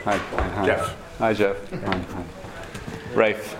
Hi. Jeff. Hi, Jeff. Hi. Rafe.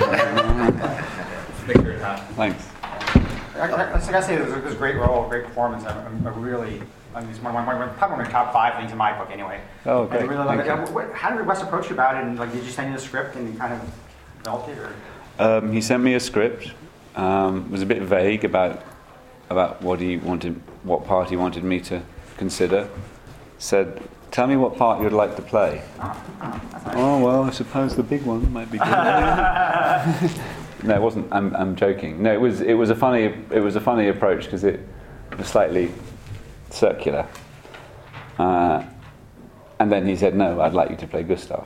Thanks. I gotta say, it was a great role, great performance. It's probably one of my top 5 things in my book, anyway. Oh, great. I really love it. How did Wes approach you about it? And did you send you the script and you kind of developed it, or? He sent me a script. It was a bit vague about what he wanted, what part he wanted me to consider. Said, "Tell me what part you'd like to play." That's nice. Oh well, I suppose the big one might be good. No, it wasn't. I'm joking. No, it was a funny approach because it was slightly circular. And then he said, "No, I'd like you to play Gustav."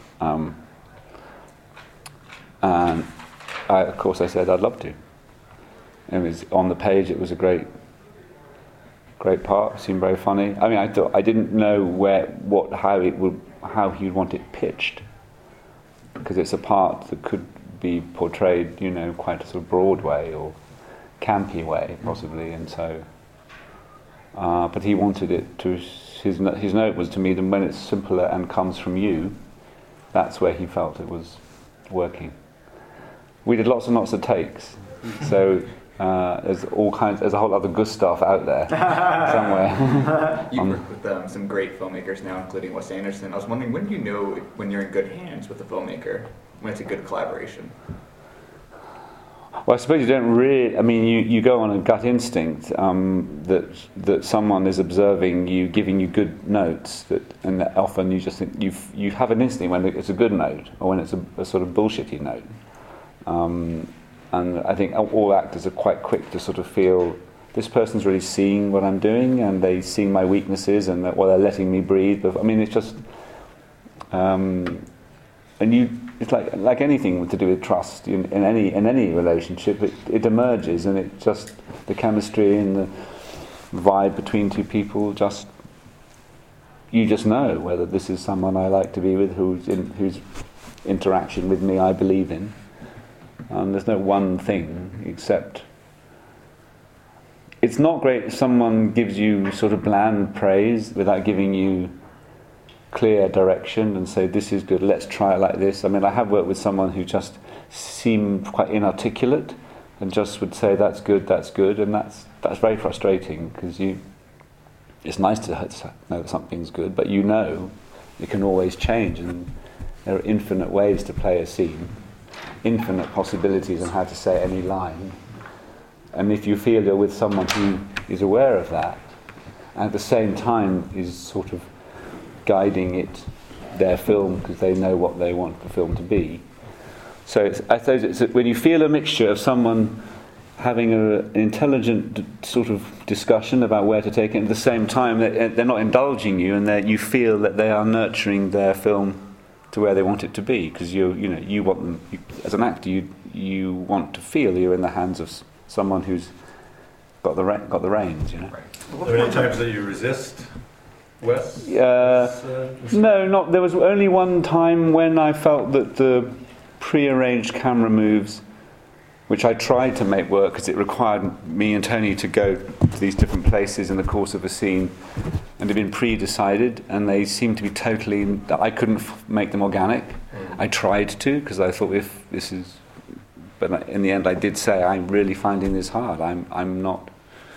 And of course I said I'd love to. It was on the page. It was a great part. It seemed very funny. I mean, I didn't know how he'd want it pitched, because it's a part that could be portrayed, quite a sort of broad way or campy way, possibly. And so, but he wanted it to. His note was to me that when it's simpler and comes from you, that's where he felt it was working. We did lots and lots of takes, so there's a whole other Gustav out there somewhere. You've worked with some great filmmakers now, including Wes Anderson. I was wondering, when do you know when you're in good hands with a filmmaker, when it's a good collaboration? Well, I suppose you don't really. I mean, you go on a gut instinct that someone is observing you, giving you good notes. And that often you just think you have an instinct when it's a good note or when it's a sort of bullshitty note. And I think all actors are quite quick to sort of feel this person's really seeing what I'm doing, and they see my weaknesses, and that they're letting me breathe. But I mean, it's just, it's like anything to do with trust in any relationship. It emerges, and it just, the chemistry and the vibe between two people, you just know whether this is someone I like to be with, whose interaction with me I believe in. And there's no one thing except it's not great if someone gives you sort of bland praise without giving you clear direction and say, this is good, let's try it like this. I mean, I have worked with someone who just seemed quite inarticulate and just would say, that's good, and that's very frustrating, because it's nice to know that something's good, but it can always change, and there are infinite ways to play a scene, infinite possibilities on how to say any line. And if you feel you're with someone who is aware of that, and at the same time is sort of guiding their film, because they know what they want the film to be. So I suppose it's when you feel a mixture of someone having an intelligent sort of discussion about where to take it, and at the same time they're not indulging you, and you feel that they are nurturing their film to where they want it to be, because you want them, as an actor, you want to feel you're in the hands of someone who's got the reins. Right. Are there any times that you resist Wes? No, there was only one time when I felt that the pre-arranged camera moves, which I tried to make work because it required me and Tony to go to these different places in the course of a scene, and had been pre-decided, and they seemed to be I couldn't make them organic. I tried to, because I thought but in the end I did say, I'm really finding this hard. I'm not,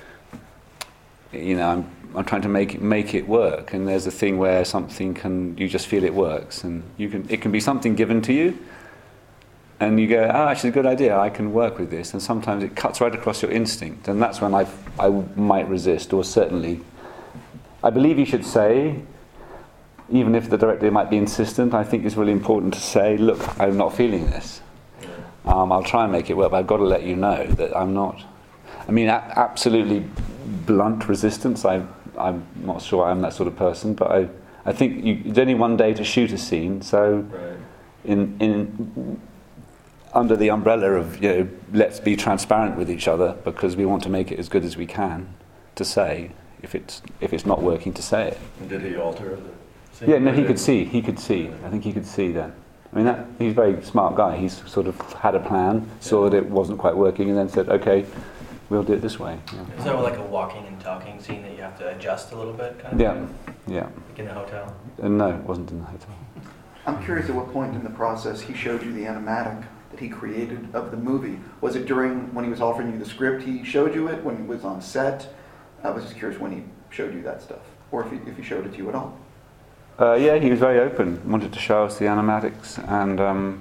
I'm trying to make it work, and there's a thing where you just feel it works, and it can be something given to you, and you go, actually, a good idea, I can work with this, and sometimes it cuts right across your instinct, and that's when I might resist, or certainly, I believe you should say, even if the director might be insistent, I think it's really important to say, look, I'm not feeling this. I'll try and make it work, but I've got to let you know that I'm not. I mean, absolutely blunt resistance, I'm not sure I'm that sort of person, but I think it's only one day to shoot a scene, so in under the umbrella of, let's be transparent with each other, because we want to make it as good as we can, to say, if it's not working, to say it. And did he alter the scene? Yeah, no, he could see. I think he could see then. I mean, he's a very smart guy. He's sort of had a plan, saw that it wasn't quite working, and then said, okay, we'll do it this way. Yeah. Is that like a walking and talking scene that you have to adjust a little bit, kind of? Yeah, yeah. Like in the hotel? No, it wasn't in the hotel. I'm curious at what point in the process he showed you the animatic that he created of the movie. Was it during when he was offering you the script he showed you it, when he was on set? I was just curious when he showed you that stuff, or if he showed it to you at all. Yeah, he was very open, wanted to show us the animatics, and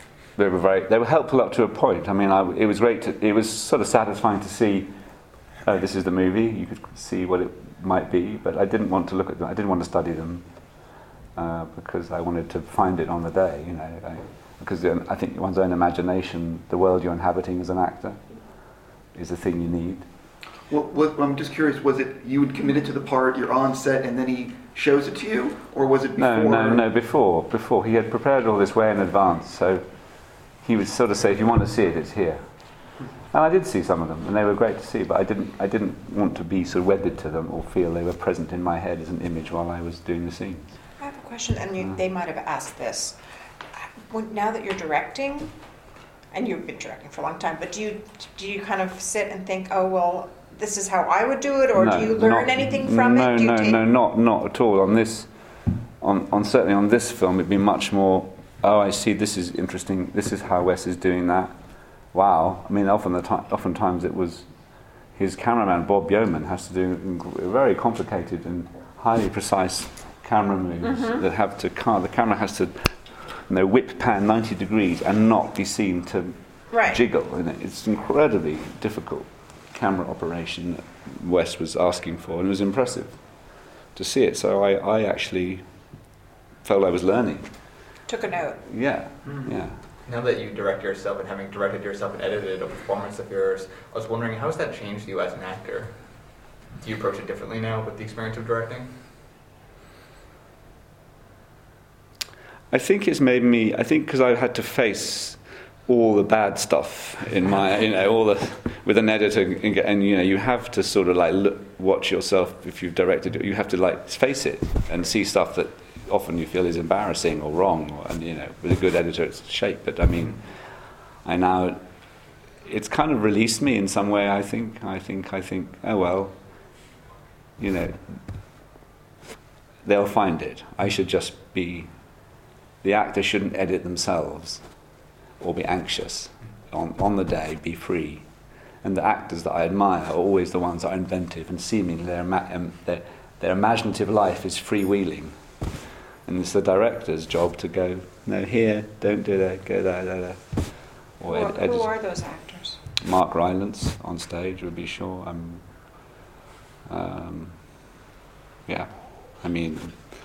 they were helpful up to a point. I mean, it was great, it was sort of satisfying to see, this is the movie, you could see what it might be, but I didn't want to look at them, I didn't want to study them, because I wanted to find it on the day, you know, because I think one's own imagination, the world you're inhabiting as an actor, is the thing you need. Well, I'm just curious, was it you had committed to the part, you're on set, and then he shows it to you, or was it before? No, before. He had prepared all this way in advance, so he would sort of say, if you want to see it, it's here. And I did see some of them, and they were great to see, but I didn't want to be sort of wedded to them or feel they were present in my head as an image while I was doing the scenes. I have a question, and they might have asked this. Now that you're directing, and you've been directing for a long time, but do you kind of sit and think, oh, well, this is how I would do it, or do you learn anything from it? No, not at all. On this, certainly on this film, it'd be much more, oh, I see, this is interesting, this is how Wes is doing that. Wow. I mean, oftentimes it was his cameraman, Bob Yeoman, has to do very complicated and highly precise camera moves that have to, the camera has to, whip pan 90 degrees and not be seen to jiggle. It's incredibly difficult camera operation that Wes was asking for, and it was impressive to see it. So I actually felt I was learning. Took a note. Yeah, yeah. Now that you direct yourself and having directed yourself and edited a performance of yours, I was wondering, how has that changed you as an actor? Do you approach it differently now with the experience of directing? I think it's made me, because I had to face all the bad stuff in my, with an editor, and you have to sort of watch yourself if you've directed it. You have to face it and see stuff that often you feel is embarrassing or wrong, and with a good editor it's shape. But I mean, it's kind of released me in some way. I think. Oh well, they'll find it. I should just be. The actor shouldn't edit themselves or be anxious on the day, be free. And the actors that I admire are always the ones that are inventive and seemingly their imaginative life is freewheeling. And it's the director's job to go, no, here, don't do that, go there. Or who are those actors? Mark Rylance on stage would be sure. Yeah, I mean,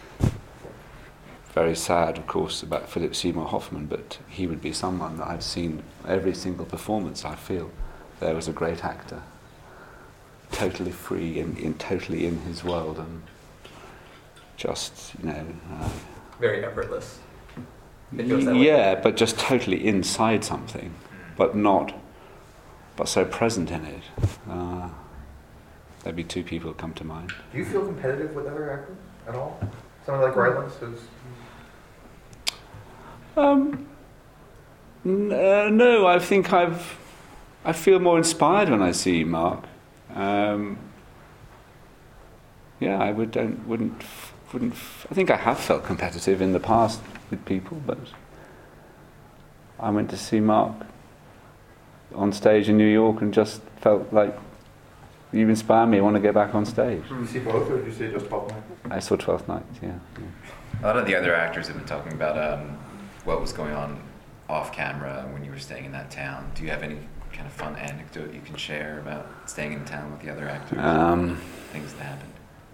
very sad, of course, about Philip Seymour Hoffman, but he would be someone that I've seen every single performance. I feel there was a great actor, totally free and totally in his world, and just very effortless. Yeah, but just totally inside something, but so present in it. There'd be two people that come to mind. Do you feel competitive with other actors at all? Someone like Rylance is. No, I think I feel more inspired when I see Mark. Yeah, I wouldn't. I think I have felt competitive in the past with people, but I went to see Mark on stage in New York and just felt like you inspire me. I want to go back on stage. Did you see both, or did you see just 12th Night? I saw 12th Night. Yeah. A lot of the other actors have been talking about what was going on off camera when you were staying in that town. Do you have any kind of fun anecdote you can share about staying in town with the other actors? Things that happened.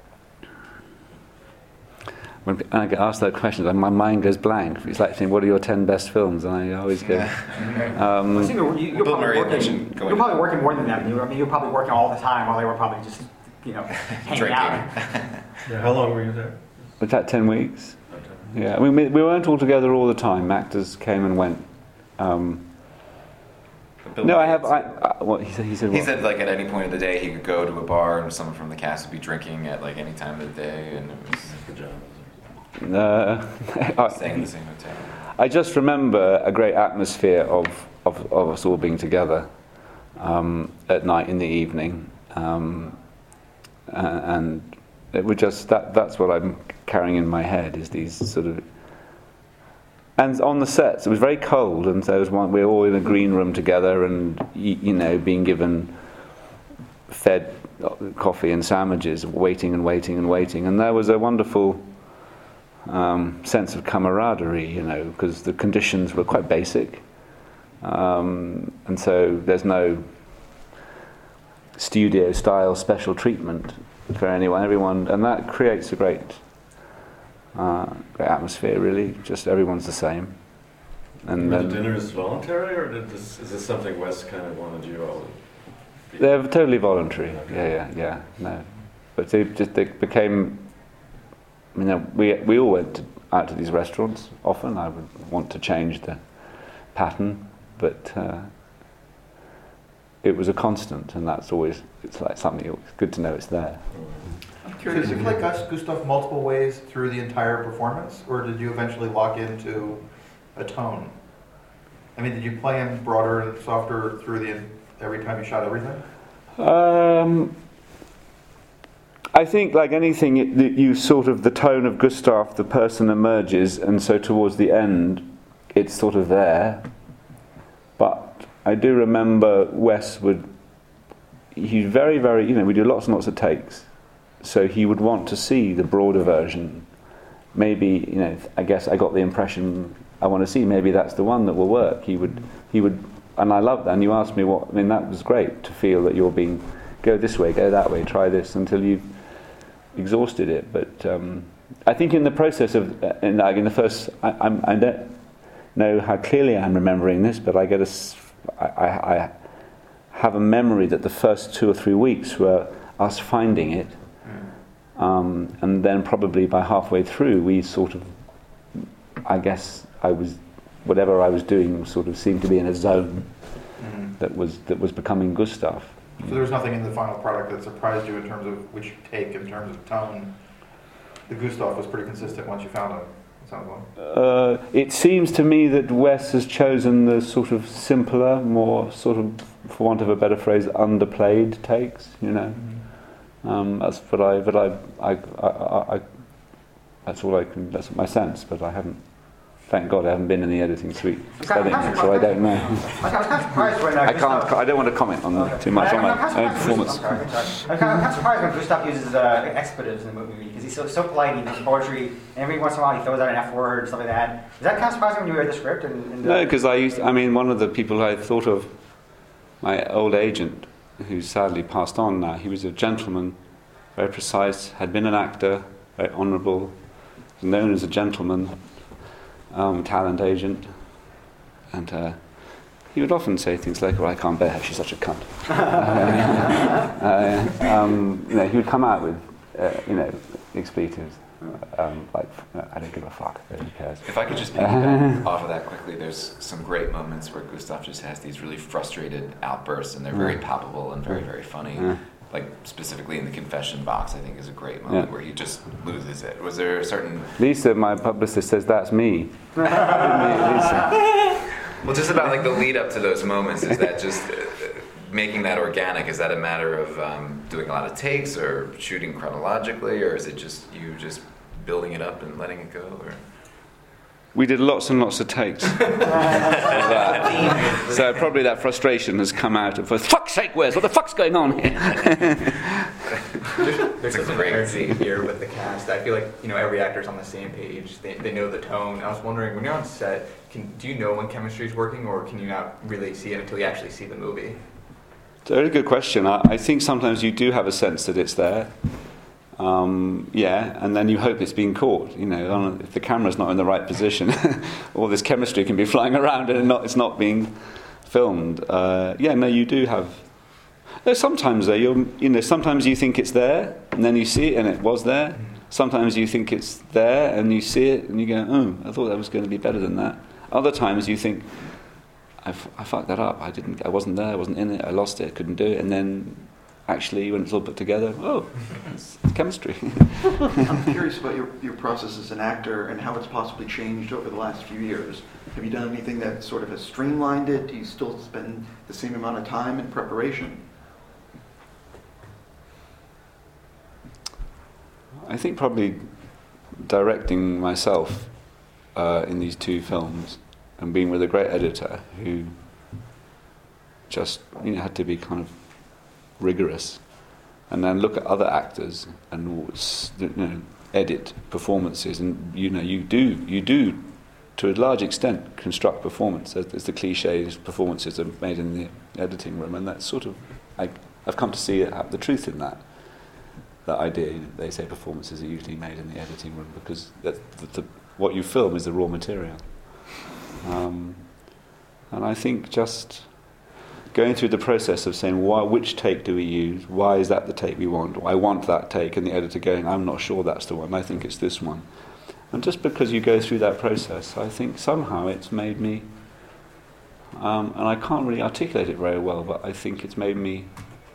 When I get asked that question, my mind goes blank. It's like saying, "What are your 10 best films?" And I always go. You're probably working more than them. You're probably working all the time while they were probably just, hanging out. Yeah, how long were you there? Was that 10 weeks? Yeah, I mean, we weren't all together all the time. Actors came and went. No, I have. What he said? He said. He said, like, at any point of the day, he could go to a bar and someone from the cast would be drinking at like any time of the day, and it was good job. Staying in the same hotel. I just remember a great atmosphere of us all being together. at night in the evening, and it would just that's what I'm carrying in my head, is these sort of. And on the sets, it was very cold, and so we were all in a green room together, and being given fed coffee and sandwiches, waiting and waiting and waiting, and there was a wonderful sense of camaraderie, because the conditions were quite basic, and so there's no studio-style special treatment for everyone, and that creates a great atmosphere, really. Just everyone's the same. And Were the dinners voluntary, or is this something Wes kind of wanted you all? They're totally voluntary. Okay. Yeah. No, but they became. We all went out to these restaurants often. I would want to change the pattern, but it was a constant, and it's like something. It's good to know it's there. I'm curious, did you play Gustav multiple ways through the entire performance, or did you eventually lock into a tone? I mean, did you play him broader and softer every time you shot everything? I think, like anything, you sort of, the tone of Gustav, the person emerges, and so towards the end, it's sort of there. But I do remember Wes he's very, very, we do lots and lots of takes. So he would want to see the broader version. Maybe, I guess I got the impression I want to see, maybe that's the one that will work. He would, and I love that. And you asked me that was great to feel that you're being, go this way, go that way, try this until you've exhausted it. But I think in the process of, in the first, I don't know how clearly I'm remembering this, but I have a memory that the first 2 or 3 weeks were us finding it. And then probably by halfway through, we sort of, whatever I was doing sort of seemed to be in a zone that was becoming Gustav. So there was nothing in the final product that surprised you in terms of which take, in terms of tone. The Gustav was pretty consistent once you found him, it sounds like. It seems to me that Wes has chosen the sort of simpler, more sort of, for want of a better phrase, underplayed takes, That's what that's my sense, but I haven't, thank God I haven't been in the editing suite studying it, so I don't know. I was kind of surprised when I don't want to comment on too much on my own performance. I'm kind of surprised when Gustav uses expletives in the movie, because he's so polite, he does poetry, and every once in a while he throws out an F word and stuff like that. Is that kind of surprising when you read the script? No, because one of the people I thought of, my old agent, who's sadly passed on now, he was a gentleman, very precise, had been an actor, very honourable, known as a gentleman, talent agent, and he would often say things like, "Well, I can't bear her; she's such a cunt." He would come out with, expletives, like, "I don't give a fuck. Who cares?" If I could just piggyback off of that quickly, there's some great moments where Gustav just has these really frustrated outbursts, and they're very palpable and very, very funny. Like specifically in the confession box, I think is a great moment where he just loses it. Was there a certain... Lisa, my publicist, says that's me. Lisa. Well, just about like the lead up to those moments, is that just making that organic? Is that a matter of doing a lot of takes or shooting chronologically, or is it just you just building it up and letting it go? Or? We did lots and lots of takes. So probably that frustration has come out of, for fuck's sake, Wes, what the fuck's going on here? There's a great scene here with the cast. I feel like every actor's on the same page. They know the tone. I was wondering, when you're on set, do you know when chemistry's working, or can you not really see it until you actually see the movie? It's a very good question. I think sometimes you do have a sense that it's there. And then you hope it's being caught. If the camera's not in the right position, all this chemistry can be flying around and it's not being filmed. You do have. Sometimes sometimes you think it's there and then you see it and it was there. Sometimes you think it's there and you see it and you go, "Oh, I thought that was going to be better than that." Other times you think, I fucked that up. I wasn't there. I wasn't in it. I lost it. I couldn't do it. And then. Actually, when it's all put together, it's chemistry. I'm curious about your process as an actor and how it's possibly changed over the last few years. Have you done anything that sort of has streamlined it? Do you still spend the same amount of time in preparation? I think probably directing myself in these two films and being with a great editor who just had to be kind of rigorous, and then look at other actors and edit performances, and you do to a large extent construct performance. There's the cliches performances are made in the editing room, and that's sort of I've come to see the truth in that idea. They say performances are usually made in the editing room because what you film is the raw material, and I think just going through the process of saying which take do we use, why is that the take we want, I want that take, and the editor going, I'm not sure that's the one, I think it's this one. And just because you go through that process, I think somehow it's made me, and I can't really articulate it very well, but I think it's made me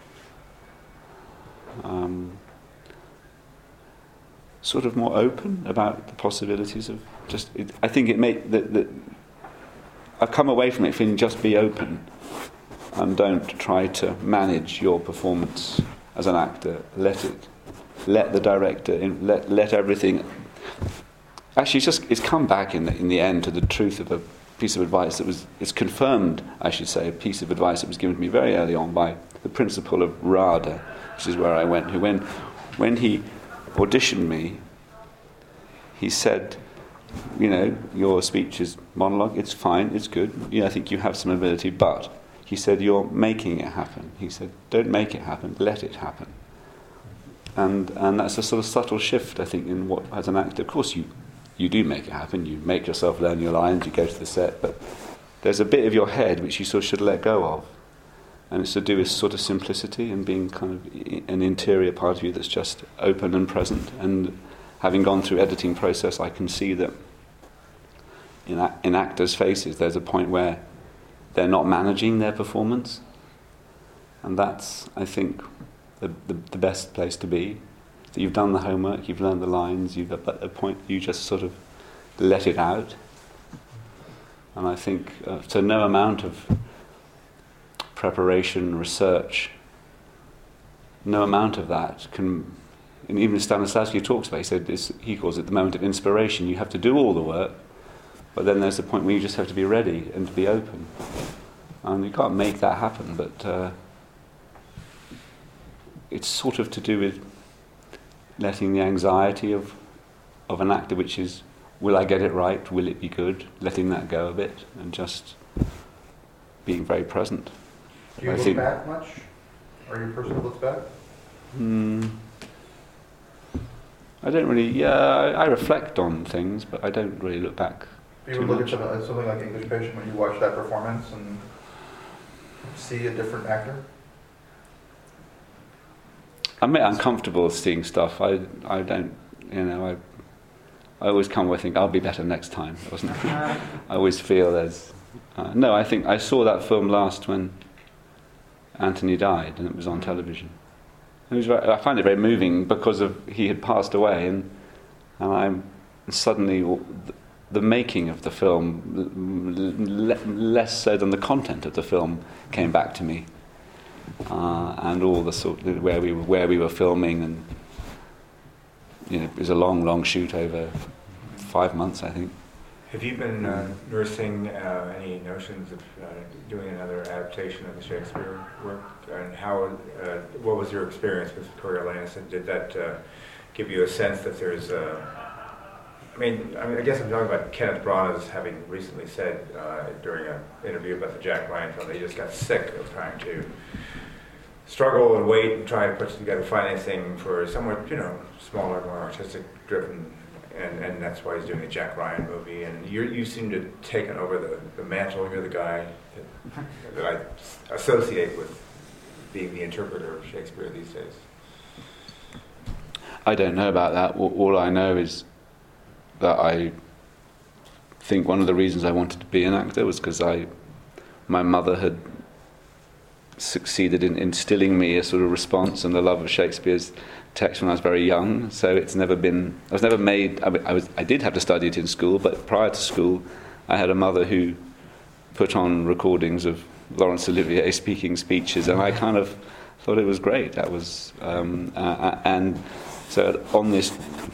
sort of more open about the possibilities of I think it made that I've come away from it feeling just be open and don't try to manage your performance as an actor. Let the director in, let everything. Actually, it's come back in the end to the truth of a piece of advice it's confirmed, I should say, a piece of advice that was given to me very early on by the principal of RADA, which is where I went, who when he auditioned me, he said, your speech is monologue, it's fine, it's good, I think you have some ability, but he said, you're making it happen. He said, don't make it happen, let it happen. And that's a sort of subtle shift, I think, in what, as an actor, of course you do make it happen, you make yourself learn your lines, you go to the set, but there's a bit of your head which you sort of should let go of. And it's to do with sort of simplicity and being kind of an interior part of you that's just open and present. And having gone through editing process, I can see that in actors' faces there's a point where they're not managing their performance, and that's, I think, the best place to be. So you've done the homework, you've learned the lines, at a point you just sort of let it out. And I think so no amount of preparation, research, no amount of that can. And even Stanislavski talks about, he calls it the moment of inspiration. You have to do all the work, but then there's a point where you just have to be ready and to be open. And you can't make that happen, but it's sort of to do with letting the anxiety of an actor, which is, will I get it right, will it be good, letting that go a bit, and just being very present. Do you look back much? Are you a person who looks back? I don't really, I reflect on things, but I don't really look back. You would look at something like English Patient when you watch that performance and see a different actor? I'm uncomfortable seeing stuff. I don't, I always come where I think I'll be better next time. I always feel there's, no, I think I saw that film last when Anthony died and it was on television. I find it very moving because he had passed away, and I'm suddenly the making of the film, less so than the content of the film, came back to me, and all the sort of where we were filming, and it was a long shoot over 5 months, I think. Have you been nursing any notions of doing another adaptation of the Shakespeare work? And what was your experience with Coriolanus? And did that give you a sense that there's I guess I'm talking about Kenneth Branagh as having recently said during an interview about the Jack Ryan film that he just got sick of trying to struggle and wait and try to put together financing for somewhat, smaller, more artistic driven. And that's why he's doing a Jack Ryan movie. And you seem to have taken over the mantle. You're the guy that I associate with being the interpreter of Shakespeare these days. I don't know about that. All I know is that I think one of the reasons I wanted to be an actor was because my mother had succeeded in instilling me a sort of response and the love of Shakespeare's text when I was very young. So it's never been, I was never made, I did have to study it in school, but prior to school I had a mother who put on recordings of Laurence Olivier speaking speeches, and I kind of thought it was great. That was, and so on this,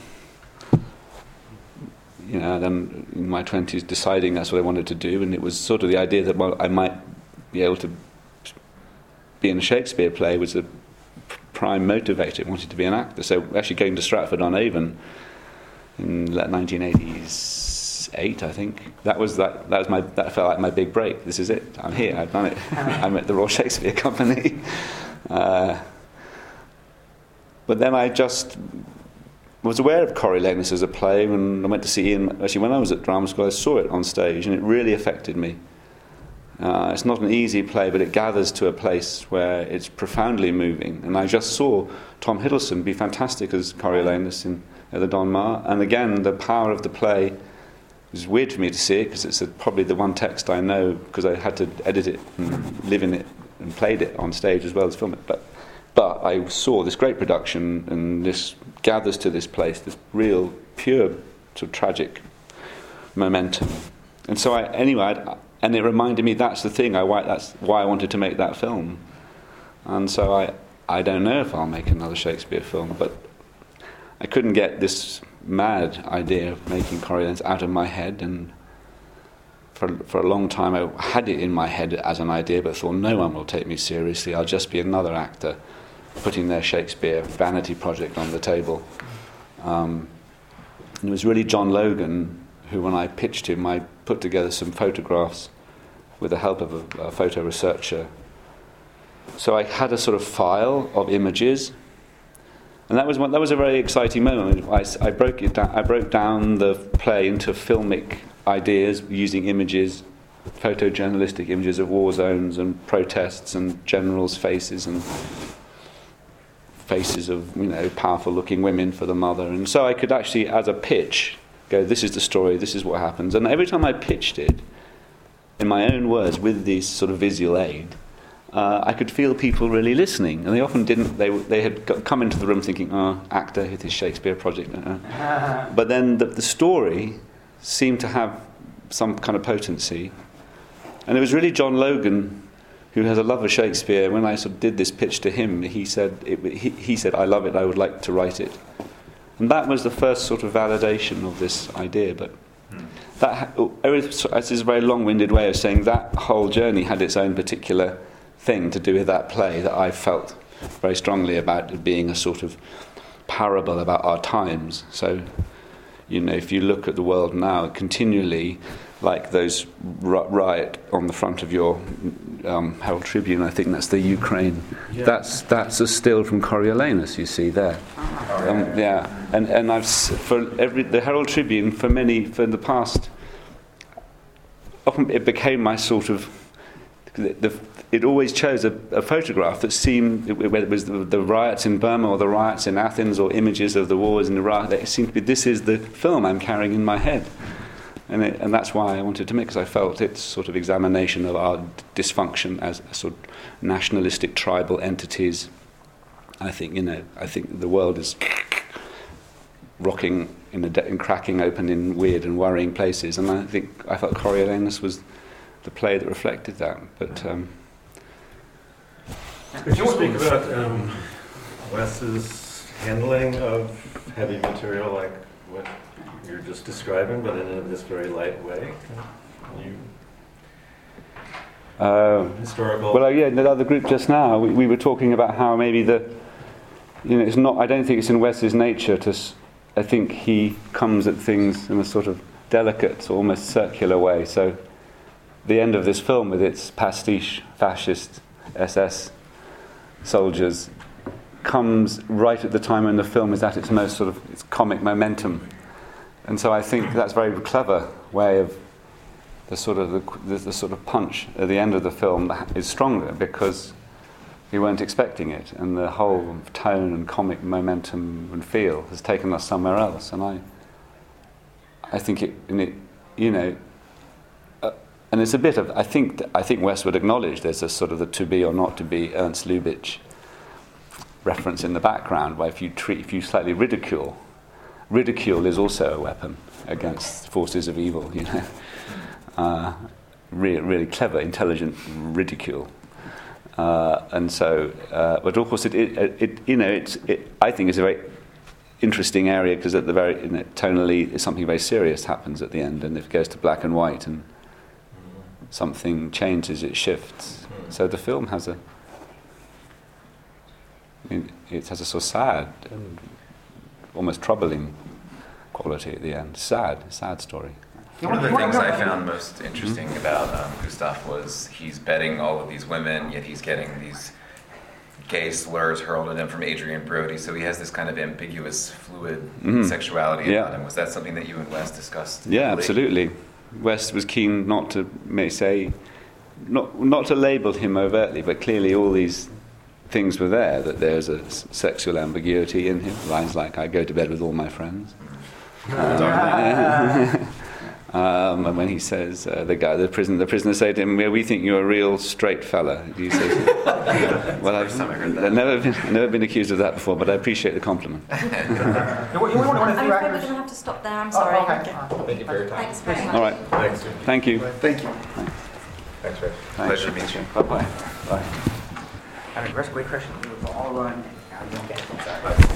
you know, then in my 20s deciding that's what I wanted to do, and it was sort of the idea that, well, I might be able to be in a Shakespeare play was a prime motivator. I wanted to be an actor. So actually going to Stratford-on-Avon in 1988, I think, that felt like my big break. This is it. I'm here. I've done it. I'm at the Royal Shakespeare Company. But then I just was aware of Coriolanus as a play when I went to see Ian. Actually, when I was at drama school, I saw it on stage, and it really affected me. It's not an easy play, but it gathers to a place where it's profoundly moving. And I just saw Tom Hiddleston be fantastic as Coriolanus at the Donmar. And again, the power of the play was weird for me to see it, because it's probably the one text I know, because I had to edit it and live in it and played it on stage as well as film it. But I saw this great production, and this gathers to this place, this real, pure, sort of tragic momentum. And so and it reminded me that's the thing. That's why I wanted to make that film. And so I don't know if I'll make another Shakespeare film, but I couldn't get this mad idea of making Coriolanus out of my head, and for a long time I had it in my head as an idea, but thought no one will take me seriously. I'll just be another actor putting their Shakespeare vanity project on the table. And it was really John Logan who, when I pitched him, I put together some photographs with the help of a photo researcher. So I had a sort of file of images, and that was a very exciting moment. I broke it down. I broke down the play into filmic ideas using images, photojournalistic images of war zones and protests and generals' faces and faces of, you know, powerful-looking women for the mother. And so I could actually, as a pitch, go, this is the story, this is what happens. And every time I pitched it, in my own words, with this sort of visual aid, I could feel people really listening. And they often didn't. They had come into the room thinking, oh, actor, it's his Shakespeare project. But then the story seemed to have some kind of potency. And it was really John Logan, who has a love of Shakespeare. When I sort of did this pitch to him, he said, I love it, I would like to write it. And that was the first sort of validation of this idea. But it's a very long-winded way of saying that whole journey had its own particular thing to do with that play that I felt very strongly about it being a sort of parable about our times. So, you know, if you look at the world now, continually, like those riot on the front of your Herald Tribune, I think that's the Ukraine. Yeah. That's a still from Coriolanus, you see there. Yeah, and I've the Herald Tribune for the past. Often it became my sort of. It always chose a photograph that seemed, whether it was the riots in Burma or the riots in Athens or images of the wars in Iraq, it seemed to be, this is the film I'm carrying in my head. And that's why I wanted to make, because I felt its sort of examination of our dysfunction as a sort of nationalistic tribal entities. I think the world is rocking and cracking open in weird and worrying places, and I felt Coriolanus was the play that reflected that. But could you speak about Wes's handling of heavy material, like what you're just describing, but in this very light way? Historical. Well, the other group just now, we were talking about how maybe it's not. I don't think it's in Wes's nature to. I think he comes at things in a sort of delicate, almost circular way. So, the end of this film with its pastiche fascist SS soldiers comes right at the time when the film is at its most sort of its comic momentum. And so I think that's a very clever way of the sort of punch at the end of the film is stronger because we weren't expecting it, and the whole tone and comic momentum and feel has taken us somewhere else. And I think and it's a bit of I think Wes would acknowledge there's a sort of the to be or not to be Ernst Lubitsch reference in the background, where if you slightly ridicule is also a weapon against forces of evil, really clever, intelligent ridicule. And so, but of course, I think it's a very interesting area because at the very tonally, something very serious happens at the end, and if it goes to black and white and something changes, it shifts. So the film has it has a sort of sad and almost troubling quality at the end. Sad story. One of the things I found most interesting about Gustav was he's betting all of these women, yet he's getting these gay slurs hurled at him from Adrian Brody. So he has this kind of ambiguous, fluid sexuality about him. Was that something that you and Wes discussed? Yeah, absolutely. Wes was keen not to not to label him overtly, but clearly all these things were there, that there's a sexual ambiguity in him. Lines like, I go to bed with all my friends. And when he says, the prisoner say to him, "We think you're a real straight fella." He says, "Well, I've never been accused of that before, but I appreciate the compliment." I'm afraid we're going to have to stop there. I'm sorry. Thank you for your time. Thanks very much. All right. Thanks. Thank you. Thank you. Thanks, Ray. Pleasure to meet you. Bye-bye. Bye. I mean, great question. All run. I don't get it. I'm sorry.